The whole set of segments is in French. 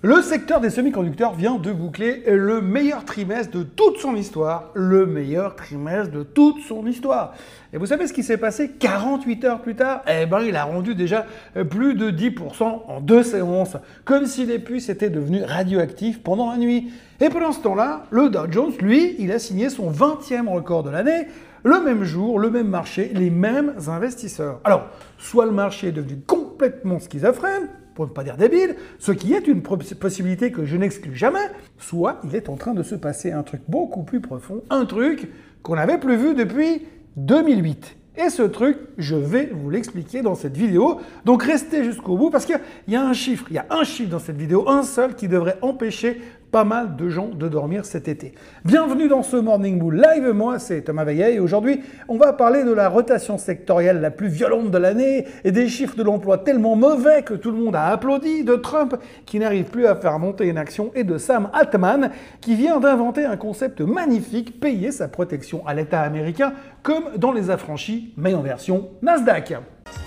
Le secteur des semi-conducteurs vient de boucler le meilleur trimestre de toute son histoire. Le meilleur trimestre de toute son histoire. Et vous savez ce qui s'est passé 48 heures plus tard? Eh ben, il a rendu déjà plus de 10% en 2 séances. Comme si les puces étaient devenues radioactives pendant la nuit. Et pendant ce temps-là, le Dow Jones, lui, il a signé son 20e record de l'année. Le même jour, le même marché, les mêmes investisseurs. Alors, soit le marché est devenu complètement schizophrène, pour ne pas dire débile, ce qui est une possibilité que je n'exclus jamais, soit il est en train de se passer un truc beaucoup plus profond, un truc qu'on n'avait plus vu depuis 2008. Et ce truc, je vais vous l'expliquer dans cette vidéo. Donc restez jusqu'au bout parce qu'il y a un chiffre dans cette vidéo, un seul qui devrait empêcher pas mal de gens de dormir cet été. Bienvenue dans ce Morning Bull Live, moi c'est Thomas Vaillet et aujourd'hui on va parler de la rotation sectorielle la plus violente de l'année et des chiffres de l'emploi tellement mauvais que tout le monde a applaudi, de Trump qui n'arrive plus à faire monter une action et de Sam Altman qui vient d'inventer un concept magnifique, payer sa protection à l'État américain comme dans les affranchis mais en version Nasdaq.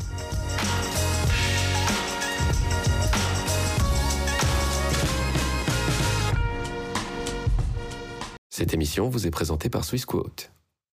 Cette émission vous est présentée par Swissquote.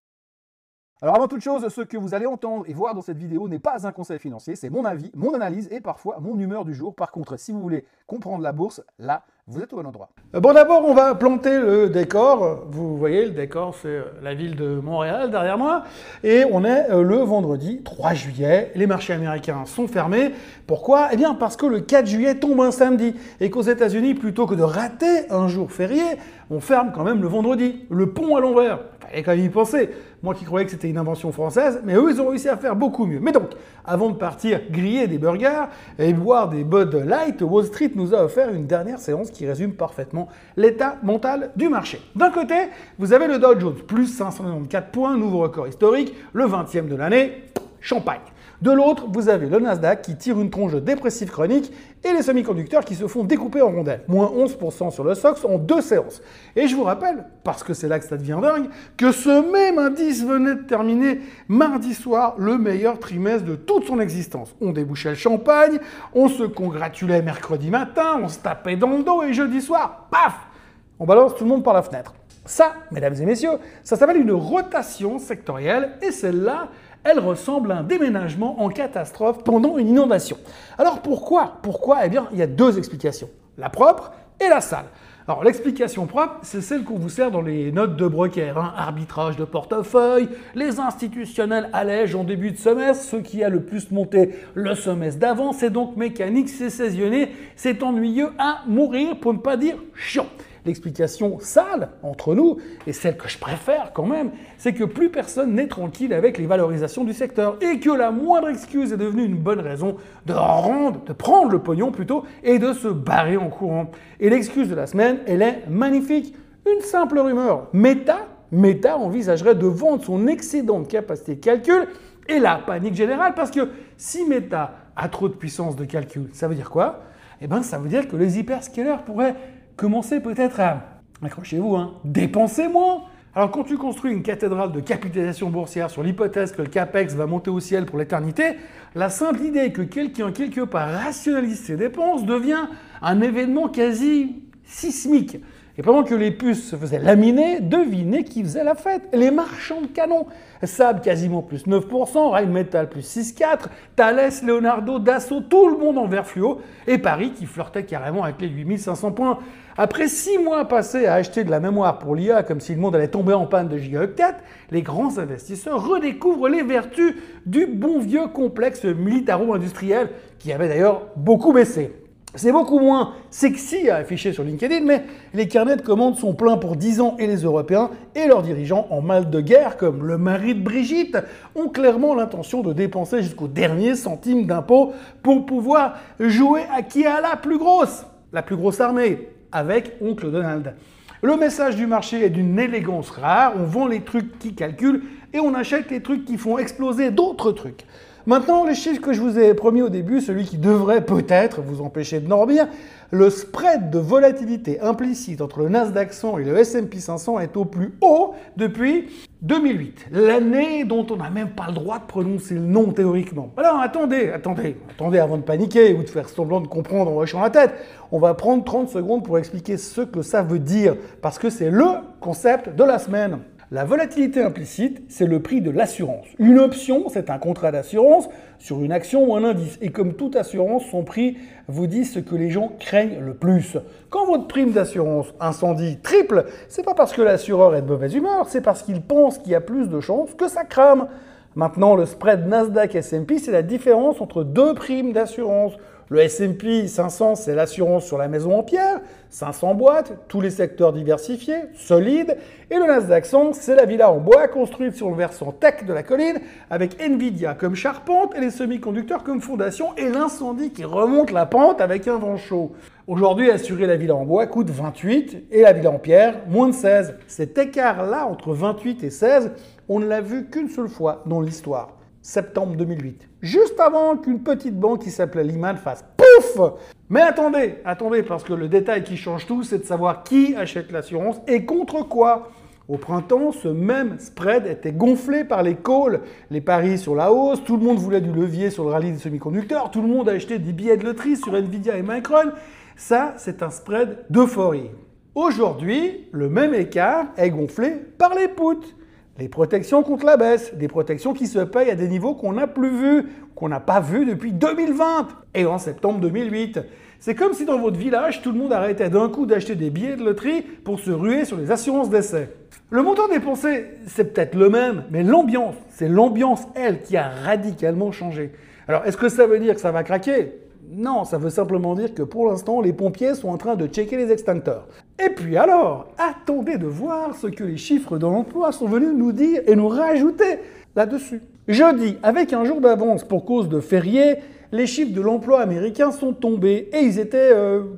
Alors avant toute chose, ce que vous allez entendre et voir dans cette vidéo n'est pas un conseil financier, c'est mon avis, mon analyse et parfois mon humeur du jour. Par contre, si vous voulez comprendre la bourse, là, vous êtes au bon endroit. Bon, d'abord, on va planter le décor. Vous voyez, le décor, c'est la ville de Montréal derrière moi. Et on est le vendredi 3 juillet. Les marchés américains sont fermés. Pourquoi? Eh bien, parce que le 4 juillet tombe un samedi. Et qu'aux États-Unis, plutôt que de rater un jour férié, on ferme quand même le vendredi. Le pont à l'envers. Fallait quand même y penser. Moi qui croyais que c'était une invention française, mais eux, ils ont réussi à faire beaucoup mieux. Mais donc, avant de partir griller des burgers et boire des Bud Light, Wall Street nous a offert une dernière séance qui résume parfaitement l'état mental du marché. D'un côté, vous avez le Dow Jones, plus 594 points, nouveau record historique, le 20e de l'année, champagne. De l'autre, vous avez le Nasdaq qui tire une tronche dépressive chronique et les semi-conducteurs qui se font découper en rondelles. Moins 11% sur le SOX en 2 séances. Et je vous rappelle, parce que c'est là que ça devient dingue, que ce même indice venait de terminer mardi soir le meilleur trimestre de toute son existence. On débouchait le champagne, on se congratulait mercredi matin, on se tapait dans le dos et jeudi soir, paf, on balance tout le monde par la fenêtre. Ça, mesdames et messieurs, ça s'appelle une rotation sectorielle et celle-là, elle ressemble à un déménagement en catastrophe pendant une inondation. Alors pourquoi? Eh bien, il y a 2 explications. La propre et la sale. Alors l'explication propre, c'est celle qu'on vous sert dans les notes de broker. Arbitrage de portefeuille, les institutionnels allègent en début de semestre, ce qui a le plus monté le semestre d'avant, c'est donc mécanique, c'est saisonnier, c'est ennuyeux à mourir pour ne pas dire chiant. L'explication sale, entre nous, et celle que je préfère quand même, c'est que plus personne n'est tranquille avec les valorisations du secteur et que la moindre excuse est devenue une bonne raison de prendre le pognon plutôt et de se barrer en courant. Et l'excuse de la semaine, elle est magnifique. Une simple rumeur. Meta envisagerait de vendre son excédent de capacité de calcul et la panique générale parce que si Meta a trop de puissance de calcul, ça veut dire quoi? Eh bien, ça veut dire que les hyperscalers pourraient commencer peut-être à, accrochez-vous, dépenser moins. Alors quand tu construis une cathédrale de capitalisation boursière sur l'hypothèse que le CAPEX va monter au ciel pour l'éternité, la simple idée que quelqu'un quelque part rationalise ses dépenses devient un événement quasi sismique. Et pendant que les puces se faisaient laminer, devinez qui faisait la fête? Les marchands de canons. Saab quasiment plus 9%, Rheinmetall plus 6,4%, Thales, Leonardo, Dassault, tout le monde en vert fluo, et Paris qui flirtait carrément avec les 8500 points. Après 6 mois passés à acheter de la mémoire pour l'IA comme si le monde allait tomber en panne de gigaoctets, les grands investisseurs redécouvrent les vertus du bon vieux complexe militaro-industriel qui avait d'ailleurs beaucoup baissé. C'est beaucoup moins sexy à afficher sur LinkedIn, mais les carnets de commandes sont pleins pour 10 ans et les Européens et leurs dirigeants en mal de guerre, comme le mari de Brigitte, ont clairement l'intention de dépenser jusqu'au dernier centime d'impôt pour pouvoir jouer à qui a la plus grosse armée, avec Oncle Donald. Le message du marché est d'une élégance rare, on vend les trucs qui calculent et on achète les trucs qui font exploser d'autres trucs. Maintenant, les chiffres que je vous ai promis au début, celui qui devrait peut-être vous empêcher de dormir, le spread de volatilité implicite entre le Nasdaq 100 et le S&P 500 est au plus haut depuis 2008, l'année dont on n'a même pas le droit de prononcer le nom théoriquement. Alors attendez avant de paniquer ou de faire semblant de comprendre en hochant la tête. On va prendre 30 secondes pour expliquer ce que ça veut dire, parce que c'est le concept de la semaine. La volatilité implicite, c'est le prix de l'assurance. Une option, c'est un contrat d'assurance sur une action ou un indice. Et comme toute assurance, son prix vous dit ce que les gens craignent le plus. Quand votre prime d'assurance incendie triple, c'est pas parce que l'assureur est de mauvaise humeur, c'est parce qu'il pense qu'il y a plus de chances que ça crame. Maintenant, le spread Nasdaq S&P, c'est la différence entre deux primes d'assurance. Le S&P 500, c'est l'assurance sur la maison en pierre, 500 boîtes, tous les secteurs diversifiés, solides. Et le Nasdaq 100, c'est la villa en bois construite sur le versant tech de la colline, avec Nvidia comme charpente et les semi-conducteurs comme fondation et l'incendie qui remonte la pente avec un vent chaud. Aujourd'hui, assurer la villa en bois coûte 28 et la villa en pierre, moins de 16. Cet écart-là, entre 28 et 16, on ne l'a vu qu'une seule fois dans l'histoire. Septembre 2008. Juste avant qu'une petite banque qui s'appelait Lehman fasse pouf! Mais attendez, parce que le détail qui change tout, c'est de savoir qui achète l'assurance et contre quoi. Au printemps, ce même spread était gonflé par les calls, les paris sur la hausse, tout le monde voulait du levier sur le rallye des semi-conducteurs, tout le monde a acheté des billets de loterie sur Nvidia et Micron. Ça, c'est un spread d'euphorie. Aujourd'hui, le même écart est gonflé par les puts. Les protections contre la baisse, des protections qui se payent à des niveaux qu'on n'a plus vus, qu'on n'a pas vus depuis 2020 et en septembre 2008. C'est comme si dans votre village, tout le monde arrêtait d'un coup d'acheter des billets de loterie pour se ruer sur les assurances d'essai. Le montant dépensé, c'est peut-être le même, mais l'ambiance, c'est l'ambiance, elle, qui a radicalement changé. Alors, est-ce que ça veut dire que ça va craquer ? Non, ça veut simplement dire que pour l'instant, les pompiers sont en train de checker les extincteurs. Et puis alors, attendez de voir ce que les chiffres de l'emploi sont venus nous dire et nous rajouter là-dessus. Jeudi, avec un jour d'avance pour cause de férié, les chiffres de l'emploi américain sont tombés et ils étaient,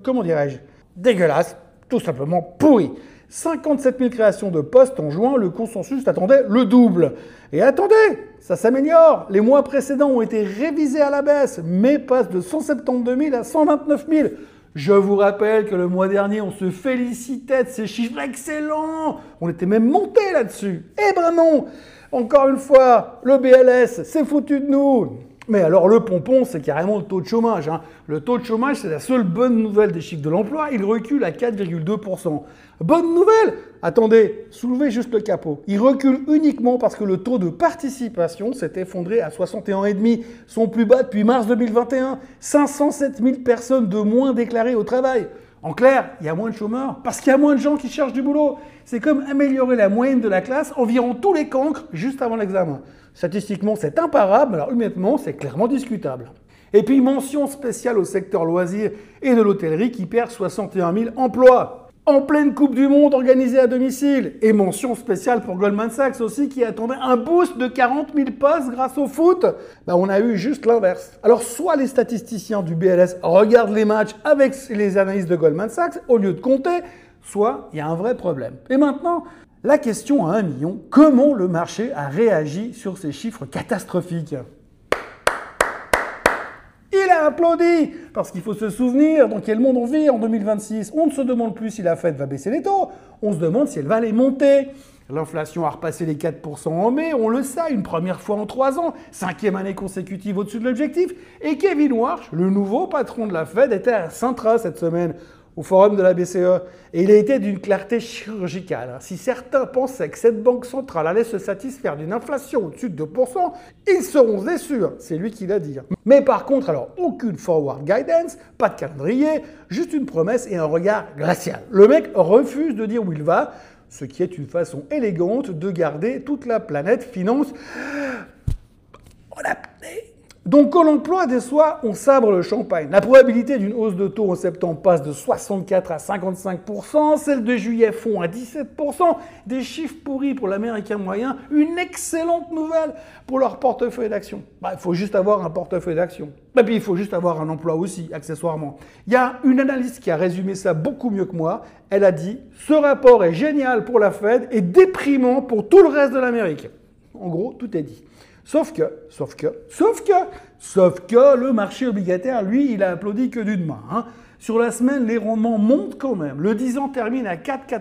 dégueulasses, tout simplement pourris. 57 000 créations de postes en juin, le consensus attendait le double. Et attendez, ça s'améliore. Les mois précédents ont été révisés à la baisse, mais passent de 172 000 à 129 000. Je vous rappelle que le mois dernier, on se félicitait de ces chiffres excellents. On était même monté là-dessus. Eh ben non, encore une fois, le BLS s'est foutu de nous. Mais alors le pompon, c'est carrément le taux de chômage. Le taux de chômage, c'est la seule bonne nouvelle des chiffres de l'emploi. Il recule à 4,2%. Bonne nouvelle! Attendez, soulevez juste le capot. Il recule uniquement parce que le taux de participation s'est effondré à 61,5%, son plus bas depuis mars 2021. 507 000 personnes de moins déclarées au travail. En clair, il y a moins de chômeurs parce qu'il y a moins de gens qui cherchent du boulot. C'est comme améliorer la moyenne de la classe, environ tous les cancres juste avant l'examen. Statistiquement, c'est imparable, alors humainement, c'est clairement discutable. Et puis, mention spéciale au secteur loisirs et de l'hôtellerie qui perd 61 000 emplois. En pleine Coupe du Monde organisée à domicile. Et mention spéciale pour Goldman Sachs aussi qui attendait un boost de 40 000 postes grâce au foot. On a eu juste l'inverse. Alors soit les statisticiens du BLS regardent les matchs avec les analyses de Goldman Sachs au lieu de compter, soit il y a un vrai problème. Et maintenant, la question à 1 million, comment le marché a réagi sur ces chiffres catastrophiques ? Il a applaudi, parce qu'il faut se souvenir dans quel monde on vit en 2026. On ne se demande plus si la Fed va baisser les taux, on se demande si elle va les monter. L'inflation a repassé les 4% en mai, on le sait, une première fois en 3 ans, 5e année consécutive au-dessus de l'objectif. Et Kevin Warsh, le nouveau patron de la Fed, était à Sintra cette semaine, au forum de la BCE. Et il a été d'une clarté chirurgicale. Si certains pensaient que cette banque centrale allait se satisfaire d'une inflation au-dessus de 2%, ils seront déçus. C'est lui qui l'a dit. Mais par contre, alors, aucune forward guidance, pas de calendrier, juste une promesse et un regard glacial. Le mec refuse de dire où il va, ce qui est une façon élégante de garder toute la planète finance en apnée. Donc quand l'emploi déçoit, on sabre le champagne. La probabilité d'une hausse de taux en septembre passe de 64 à 55%, celle de juillet fond à 17%, des chiffres pourris pour l'américain moyen, une excellente nouvelle pour leur portefeuille d'actions. Il faut juste avoir un portefeuille d'actions. Et puis il faut juste avoir un emploi aussi, accessoirement. Il y a une analyste qui a résumé ça beaucoup mieux que moi. Elle a dit « Ce rapport est génial pour la Fed et déprimant pour tout le reste de l'Amérique ». En gros, tout est dit. Sauf que, le marché obligataire, lui, il a applaudi que d'une main. Hein. Sur la semaine, les rendements montent quand même. Le 10 ans termine à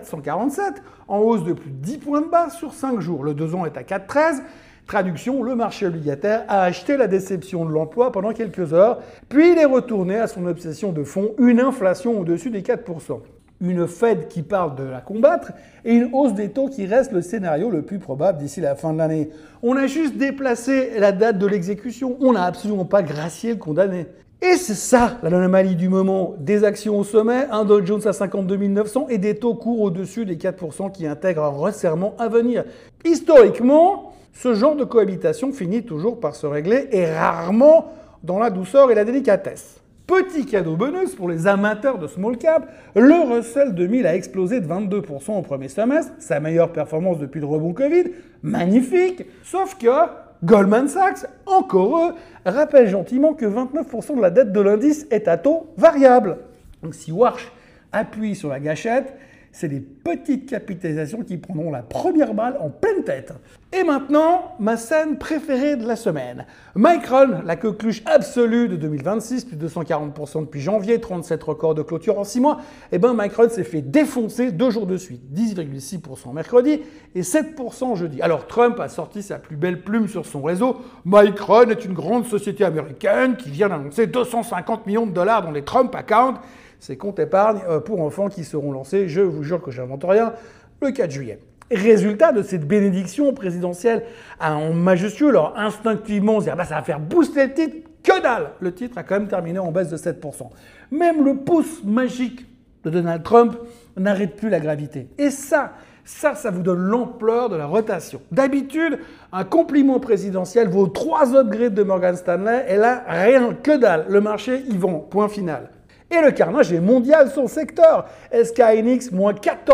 4,447, en hausse de plus de 10 points de base sur 5 jours. Le 2 ans est à 4,13. Traduction, le marché obligataire a acheté la déception de l'emploi pendant quelques heures, puis il est retourné à son obsession de fond, une inflation au-dessus des 4%. Une Fed qui parle de la combattre et une hausse des taux qui reste le scénario le plus probable d'ici la fin de l'année. On a juste déplacé la date de l'exécution, on n'a absolument pas gracié le condamné. Et c'est ça l'anomalie du moment, des actions au sommet, un Dow Jones à 52 900 et des taux courts au-dessus des 4% qui intègrent un resserrement à venir. Historiquement, ce genre de cohabitation finit toujours par se régler et rarement dans la douceur et la délicatesse. Petit cadeau bonus pour les amateurs de small cap, le Russell 2000 a explosé de 22% au premier semestre, sa meilleure performance depuis le rebond Covid, magnifique, sauf que Goldman Sachs, encore eux, rappelle gentiment que 29% de la dette de l'indice est à taux variable. Donc si Warsh appuie sur la gâchette, c'est les petites capitalisations qui prendront la première balle en pleine tête. Et maintenant, ma scène préférée de la semaine. Micron, la coqueluche absolue de 2026, plus de 240% depuis janvier, 37 records de clôture en 6 mois. Et ben Micron s'est fait défoncer 2 jours de suite, 10,6% mercredi et 7% jeudi. Alors Trump a sorti sa plus belle plume sur son réseau. Micron est une grande société américaine qui vient d'annoncer 250 millions de dollars dans les Trump accounts. Ces comptes épargne pour enfants qui seront lancés, je vous jure que je n'invente rien, le 4 juillet. Résultat de cette bénédiction présidentielle en majuscule, alors instinctivement on se dit ça va faire booster le titre, que dalle. Le titre a quand même terminé en baisse de 7%. Même le pouce magique de Donald Trump n'arrête plus la gravité. Et ça vous donne l'ampleur de la rotation. D'habitude, un compliment présidentiel vaut 3 upgrades de Morgan Stanley, et là, rien, que dalle. Le marché y vend, point final. Et le carnage est mondial sur le secteur. SK Hynix, moins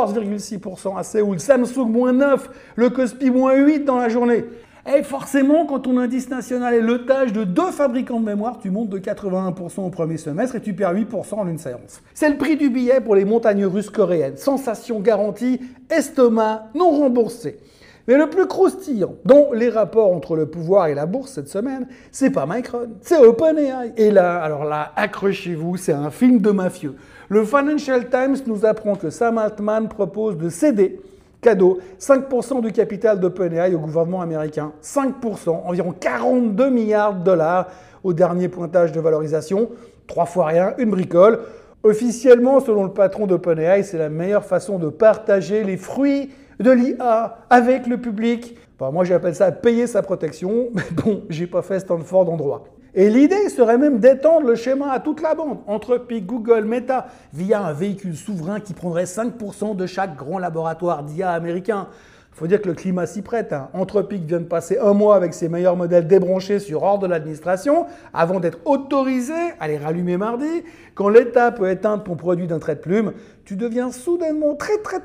14,6% à Séoul. Samsung, moins 9%. Le Kospi, moins 8% dans la journée. Et forcément, quand ton indice national est l'otage de 2 fabricants de mémoire, tu montes de 81% au premier semestre et tu perds 8% en une séance. C'est le prix du billet pour les montagnes russes coréennes. Sensation garantie, estomac non remboursé. Mais le plus croustillant, dont les rapports entre le pouvoir et la bourse cette semaine, c'est pas Micron, c'est OpenAI. Et là, alors là, accrochez-vous, c'est un film de mafieux. Le Financial Times nous apprend que Sam Altman propose de céder, cadeau, 5% du capital d'OpenAI au gouvernement américain. 5%, environ 42 milliards de dollars au dernier pointage de valorisation. 3 fois rien, une bricole. Officiellement, selon le patron d'OpenAI, c'est la meilleure façon de partager les fruits de l'IA avec le public. Enfin, moi, j'appelle ça payer sa protection, mais bon, j'ai pas fait Stanford en droit. Et l'idée serait même d'étendre le schéma à toute la bande, Anthropic, Google, Meta, via un véhicule souverain qui prendrait 5% de chaque grand laboratoire d'IA américain. Il faut dire que le climat s'y prête. Hein. Anthropic vient de passer 1 mois avec ses meilleurs modèles débranchés sur ordre de l'administration, avant d'être autorisé à les rallumer mardi. Quand l'État peut éteindre ton produit d'un trait de plume, tu deviens soudainement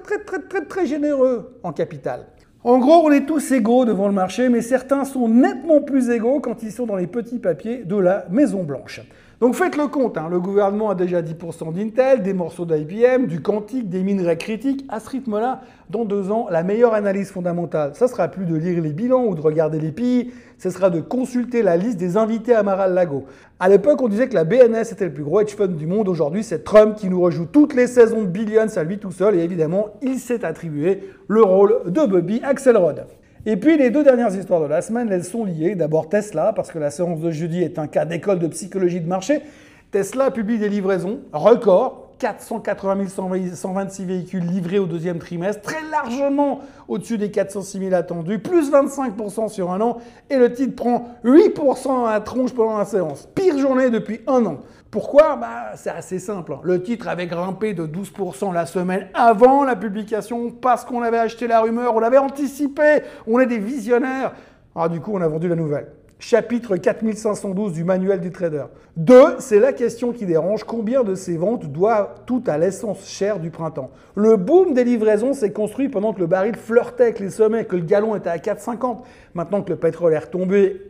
très généreux en capital. En gros, on est tous égaux devant le marché, mais certains sont nettement plus égaux quand ils sont dans les petits papiers de la Maison Blanche. Donc faites le compte, hein. Le gouvernement a déjà 10% d'Intel, des morceaux d'IBM, du quantique, des minerais critiques. À ce rythme-là, dans 2 ans, la meilleure analyse fondamentale, ça sera plus de lire les bilans ou de regarder les PI, ce sera de consulter la liste des invités à Mar-a-Lago. À l'époque, on disait que la BNS était le plus gros hedge fund du monde. Aujourd'hui, c'est Trump qui nous rejoue toutes les saisons de Billions à lui tout seul. Et évidemment, il s'est attribué le rôle de Bobby Axelrod. Et puis les 2 dernières histoires de la semaine, elles sont liées. D'abord Tesla, parce que la séance de jeudi est un cas d'école de psychologie de marché. Tesla publie des livraisons records, 480 126 véhicules livrés au 2e trimestre, très largement au-dessus des 406 000 attendus, plus 25% sur 1 an, et le titre prend 8% à la tronche pendant la séance. Pire journée depuis 1 an. Pourquoi ? C'est assez simple. Le titre avait grimpé de 12% la semaine avant la publication parce qu'on avait acheté la rumeur, on l'avait anticipé, on est des visionnaires. Alors du coup, on a vendu la nouvelle. Chapitre 4512 du manuel du trader. 2, c'est la question qui dérange. Combien de ces ventes doivent tout à l'essence chère du printemps ? Le boom des livraisons s'est construit pendant que le baril flirtait avec les sommets, que le gallon était à 4,50. Maintenant que le pétrole est retombé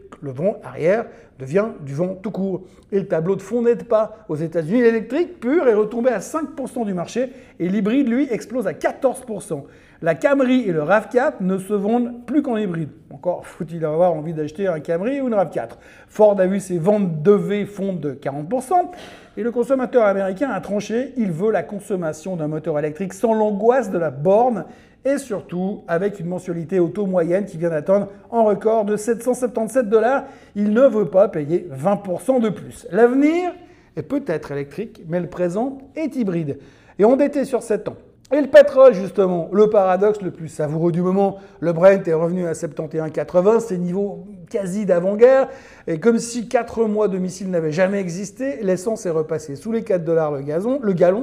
le vent arrière devient du vent tout court. Et le tableau de fond n'aide pas. Aux États-Unis, l'électrique pur est retombé à 5% du marché et l'hybride, lui, explose à 14%. La Camry et le RAV4 ne se vendent plus qu'en hybride. Encore faut-il avoir envie d'acheter un Camry ou une RAV4. Ford a vu ses ventes d'EV fondre de 40%. Et le consommateur américain a tranché. Il veut la consommation d'un moteur électrique sans l'angoisse de la borne. Et surtout, avec une mensualité auto moyenne qui vient d'atteindre en record de 777 $, il ne veut pas payer 20% de plus. L'avenir est peut-être électrique, mais le présent est hybride. Et endetté sur 7 ans. Et le pétrole, justement, le paradoxe le plus savoureux du moment, le Brent est revenu à 71,80, c'est niveau quasi d'avant-guerre, et comme si 4 mois de missiles n'avaient jamais existé, l'essence est repassée sous les 4 $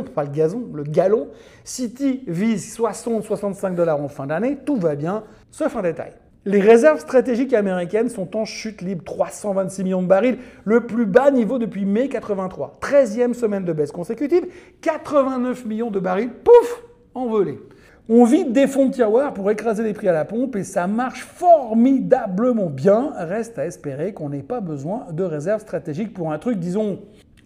le gallon. City vise 60-65 $ en fin d'année, tout va bien, sauf un détail. Les réserves stratégiques américaines sont en chute libre, 326 millions de barils, le plus bas niveau depuis mai 83. 13e semaine de baisse consécutive, 89 millions de barils, pouf, envolés. On vide des fonds de tiroir pour écraser les prix à la pompe et ça marche formidablement bien. Reste à espérer qu'on n'ait pas besoin de réserves stratégiques pour un truc, disons,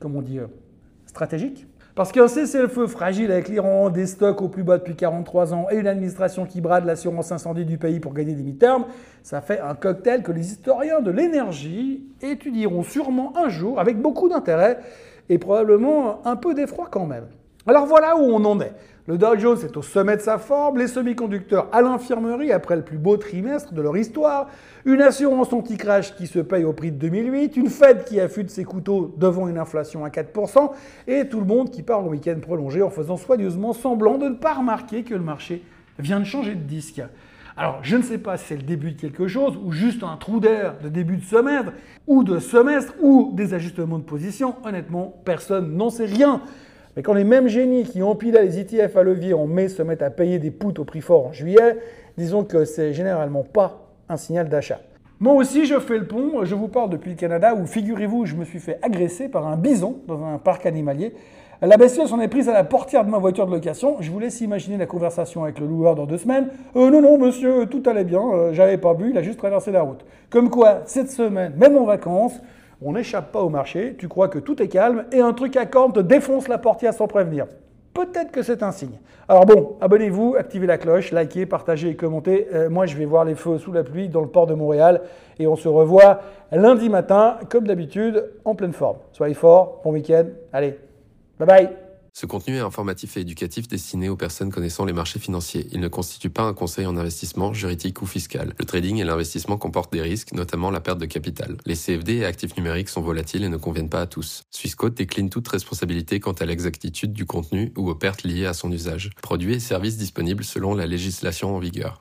stratégique. Parce qu'un cessez-le-feu fragile avec l'Iran, des stocks au plus bas depuis 43 ans et une administration qui brade l'assurance incendie du pays pour gagner des mid-terms, ça fait un cocktail que les historiens de l'énergie étudieront sûrement un jour avec beaucoup d'intérêt et probablement un peu d'effroi quand même. Alors voilà où on en est. Le Dow Jones est au sommet de sa forme, les semi-conducteurs à l'infirmerie après le plus beau trimestre de leur histoire, une assurance anti-crash qui se paye au prix de 2008, une Fed qui affûte ses couteaux devant une inflation à 4% et tout le monde qui part en week-end prolongé en faisant soigneusement semblant de ne pas remarquer que le marché vient de changer de disque. Alors, je ne sais pas si c'est le début de quelque chose ou juste un trou d'air de début de semestre ou des ajustements de position. Honnêtement, personne n'en sait rien. Mais quand les mêmes génies qui empilaient les ETF à levier en mai se mettent à payer des puts au prix fort en juillet, disons que c'est généralement pas un signal d'achat. Moi aussi, je fais le pont. Je vous parle depuis le Canada où, figurez-vous, je me suis fait agresser par un bison dans un parc animalier. La bestiole s'en est prise à la portière de ma voiture de location. Je vous laisse imaginer la conversation avec le loueur dans 2 semaines. Non, monsieur, tout allait bien. J'avais pas bu, il a juste traversé la route. Comme quoi, cette semaine, même en vacances, on n'échappe pas au marché, tu crois que tout est calme et un truc à corne te défonce la portière sans prévenir. Peut-être que c'est un signe. Alors bon, abonnez-vous, activez la cloche, likez, partagez et commentez. Moi, je vais voir les feux sous la pluie dans le port de Montréal et on se revoit lundi matin, comme d'habitude, en pleine forme. Soyez forts, bon week-end, allez, bye bye. Ce contenu est informatif et éducatif destiné aux personnes connaissant les marchés financiers. Il ne constitue pas un conseil en investissement, juridique ou fiscal. Le trading et l'investissement comportent des risques, notamment la perte de capital. Les CFD et actifs numériques sont volatiles et ne conviennent pas à tous. Swissquote décline toute responsabilité quant à l'exactitude du contenu ou aux pertes liées à son usage. Produits et services disponibles selon la législation en vigueur.